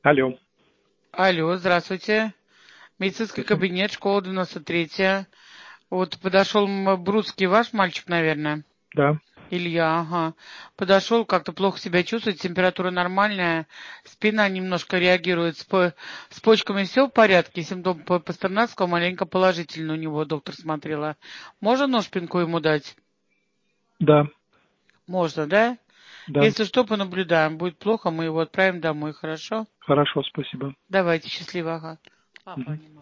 Алло. Алло, здравствуйте. Медицинский Здравствуйте. кабинет, школа 93-я. Вот подошел Брусский, ваш мальчик, наверное? Да. Илья, ага. Подошел, как-то плохо себя чувствует, температура нормальная, спина немножко реагирует, с почками все в порядке, симптом по Пастернакского маленько положительный у него, доктор смотрела. Можно ножпинку ему дать? Да. Можно, да? Да. Если что, понаблюдаем. Будет плохо, мы его отправим домой, хорошо? Хорошо, спасибо. Давайте, счастливо, ага. Папа, Мгм. не